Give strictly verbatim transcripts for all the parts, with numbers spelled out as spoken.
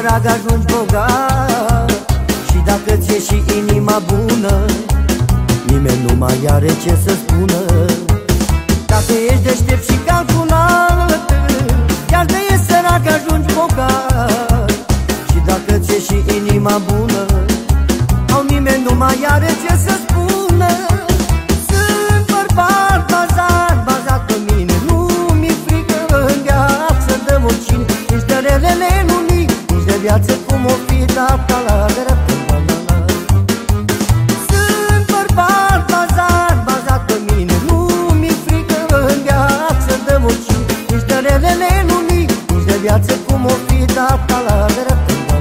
sărac ajungi bogat. Și dacă ți-e și inima bună, nimeni nu mai are ce să spună. Dacă ești deștept și calculat, chiar de ești sărac ajungi bogat. Și dacă ți-e și inima bună, au nimeni nu mai are ce să spună. Sunt bărbat bazat, bazat pe mine, nu mi-e frică în viață de oricine. Nici de relele nu nimic, nici de viață cum o fi data la dreapta. Sunt bărbat bazat, bazat pe mine, nu mi-e frică în viață de oricine. Nici de relele nu nimic, nici de viață cum o fi data la dreapta.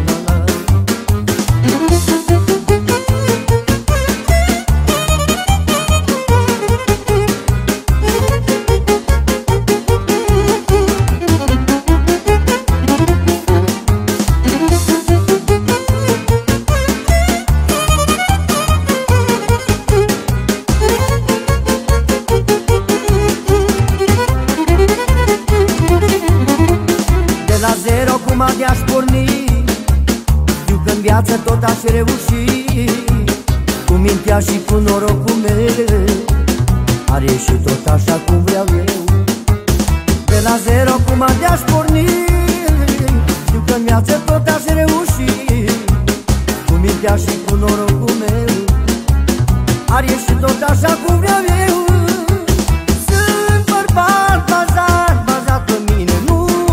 La zero cum de-aș porni, știu că-n viață tot aș reuși. Cu mintea și cu norocul meu ar ieși tot așa cum vreau eu. De la zero cum de-aș porni, știu că-n viață tot aș reuși. Cu mintea și cu norocul meu ar ieși tot așa cum vreau eu. Sunt bărbat bazat, bazat pe mine, nu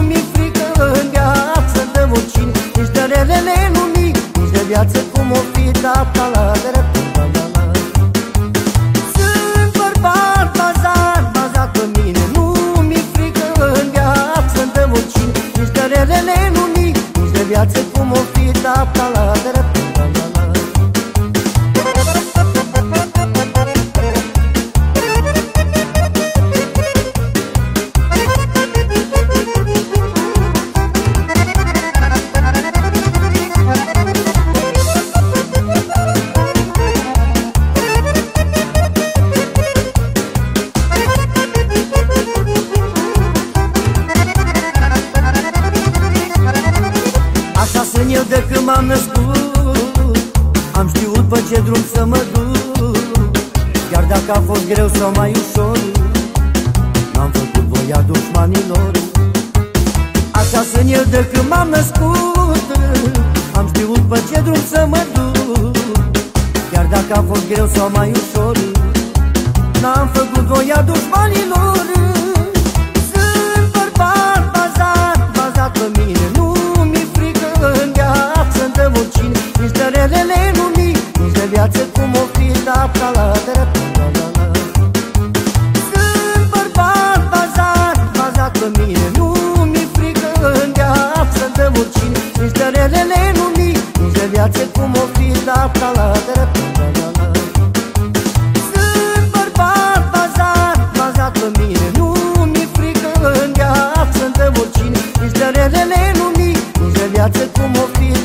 nici de relele nu nimic, nici de viață cum o fi data la dreapta. Sunt bărbat bazat, bazat pe mine, nu mi-e frică în viață de oricine. Nici de relele nu nimic, nici de viață cum o fi data la dreapta. Așa sunt eu de când m-am născut, am știut pe ce drum să mă duc. Chiar dacă a fost greu sau mai ușor, n-am făcut voia dușmanilor. Așa sunt eu de când m-am născut, am știut pe ce drum să mă duc. Chiar dacă a fost greu sau mai ușor, n-am făcut voia dușmanilor. Sunt bărbat bazat, bazat pe mine, nu în viață de oricine. Nici de relele nu nimic, nici de viață cum o fi data la dreapta. Sunt bărbat bazat, bazat pe mine, nu mi-e frică în viață de oricine. Nici de relele nu nimic, nici de viață cum o fi data la dreapta. Sunt bărbat bazat, bazat pe mine, nu mi-e frică în viață de oricine. Nici de relele nu nimic, nici de viață cum o fi